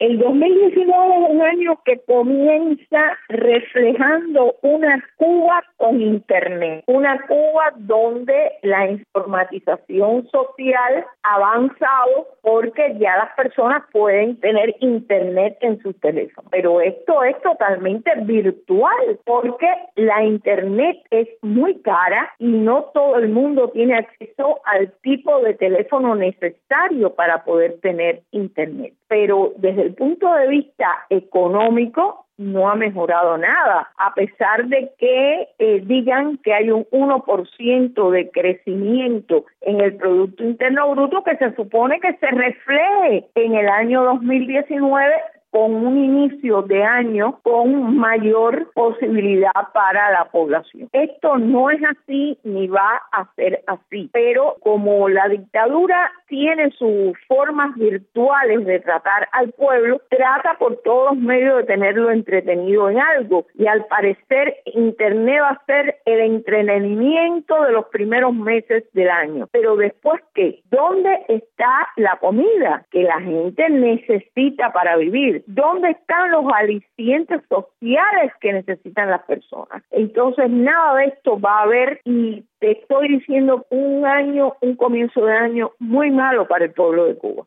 El 2019 es un año que comienza reflejando una Cuba con Internet, una Cuba donde la informatización social ha avanzado porque ya las personas pueden tener Internet en sus teléfonos. Pero esto es totalmente virtual porque la Internet es muy cara y no todo el mundo tiene acceso al tipo de teléfono necesario para poder tener Internet. Pero desde el punto de vista económico no ha mejorado nada, a pesar de que digan que hay un 1% de crecimiento en el Producto Interno Bruto que se supone que se refleje en el año 2019 con un inicio de año con mayor posibilidad para la población. Esto no es así ni va a ser así, pero como la dictadura tiene sus formas virtuales de tratar al pueblo, trata por todos los medios de tenerlo entretenido en algo, y al parecer Internet va a ser el entretenimiento de los primeros meses del año. Pero después, ¿qué? ¿Dónde está la comida que la gente necesita para vivir? ¿Dónde están los alicientes sociales que necesitan las personas? Entonces, nada de esto va a haber, y te estoy diciendo un comienzo de año muy malo para el pueblo de Cuba.